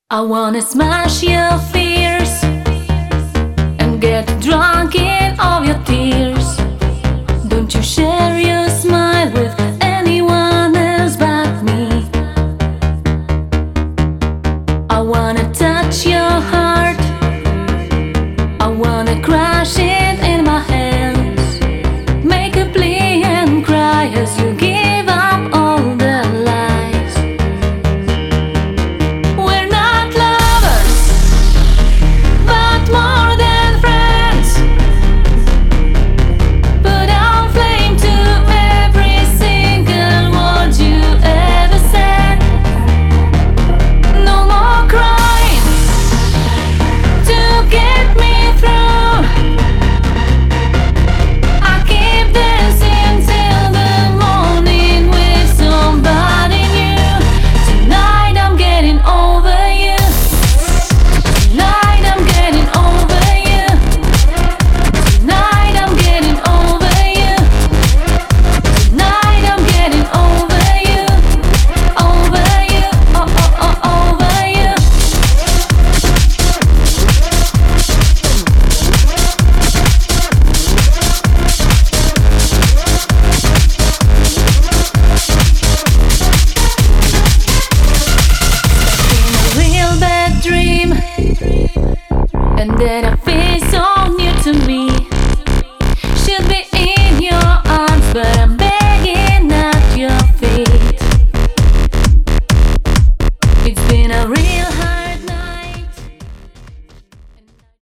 I wanna smash your fears and get drunk in all your tears. Don't you share your smile with anyone else but me. I wanna touch your heart